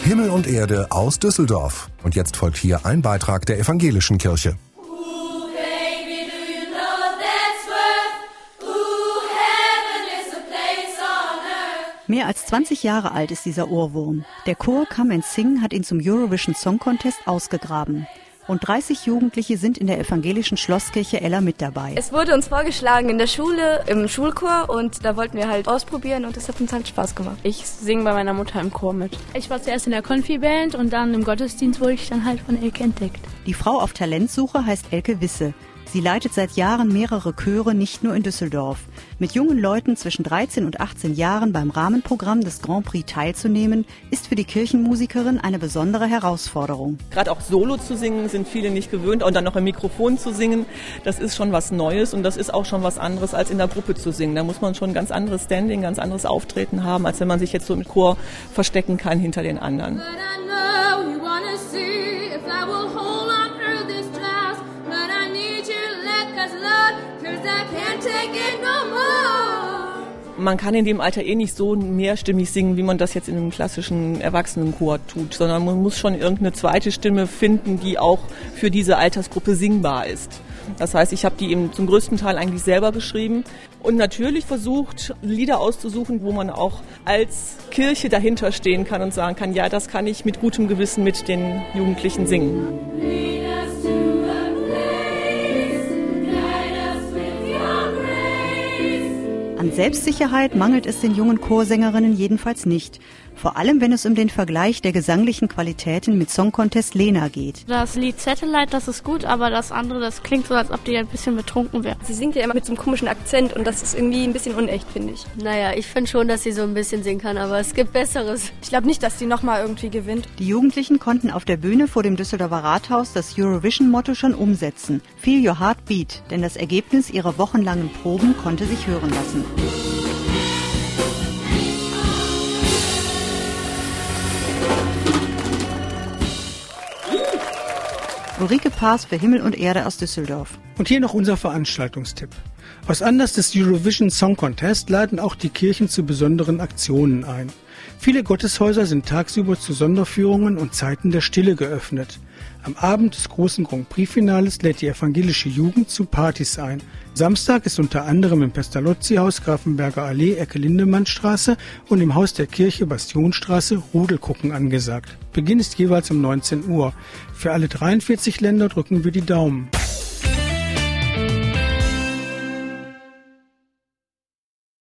Himmel und Erde aus Düsseldorf. Und jetzt folgt hier ein Beitrag der evangelischen Kirche. Mehr als 20 Jahre alt ist dieser Ohrwurm. Der Chor Come and Sing hat ihn zum Eurovision Song Contest ausgegraben. Und 30 Jugendliche sind in der evangelischen Schlosskirche Eller mit dabei. Es wurde uns vorgeschlagen in der Schule, im Schulchor, und da wollten wir halt ausprobieren und es hat uns halt Spaß gemacht. Ich singe bei meiner Mutter im Chor mit. Ich war zuerst in der Konfi-Band und dann im Gottesdienst wurde ich dann halt von Elke entdeckt. Die Frau auf Talentsuche heißt Elke Wisse. Sie leitet seit Jahren mehrere Chöre, nicht nur in Düsseldorf. Mit jungen Leuten zwischen 13 und 18 Jahren beim Rahmenprogramm des Grand Prix teilzunehmen, ist für die Kirchenmusikerin eine besondere Herausforderung. Gerade auch Solo zu singen sind viele nicht gewöhnt und dann noch im Mikrofon zu singen, das ist schon was Neues und das ist auch schon was anderes als in der Gruppe zu singen. Da muss man schon ein ganz anderes Standing, ganz anderes Auftreten haben, als wenn man sich jetzt so im Chor verstecken kann hinter den anderen. Man kann in dem Alter nicht so mehrstimmig singen, wie man das jetzt in einem klassischen Erwachsenenchor tut, sondern man muss schon irgendeine zweite Stimme finden, die auch für diese Altersgruppe singbar ist. Das heißt, ich habe die eben zum größten Teil eigentlich selber geschrieben und natürlich versucht, Lieder auszusuchen, wo man auch als Kirche dahinter stehen kann und sagen kann, ja, das kann ich mit gutem Gewissen mit den Jugendlichen singen. An Selbstsicherheit mangelt es den jungen Chorsängerinnen jedenfalls nicht. Vor allem, wenn es um den Vergleich der gesanglichen Qualitäten mit Song Contest Lena geht. Das Lied Satellite, das ist gut, aber das andere, das klingt so, als ob die ein bisschen betrunken wäre. Sie singt ja immer mit so einem komischen Akzent und das ist irgendwie ein bisschen unecht, finde ich. Naja, ich finde schon, dass sie so ein bisschen singen kann, aber es gibt Besseres. Ich glaube nicht, dass sie nochmal irgendwie gewinnt. Die Jugendlichen konnten auf der Bühne vor dem Düsseldorfer Rathaus das Eurovision-Motto schon umsetzen. Feel your heart beat, denn das Ergebnis ihrer wochenlangen Proben konnte sich hören lassen. Ulrike Paas für Himmel und Erde aus Düsseldorf. Und hier noch unser Veranstaltungstipp. Aus Anlass des Eurovision Song Contest laden auch die Kirchen zu besonderen Aktionen ein. Viele Gotteshäuser sind tagsüber zu Sonderführungen und Zeiten der Stille geöffnet. Am Abend des großen Grand Prix-Finales lädt die evangelische Jugend zu Partys ein. Samstag ist unter anderem im Pestalozzi-Haus Grafenberger Allee, Ecke Lindemannstraße und im Haus der Kirche Bastionstraße Rudelgucken angesagt. Beginn ist jeweils um 19 Uhr. Für alle 43 Länder drücken wir die Daumen.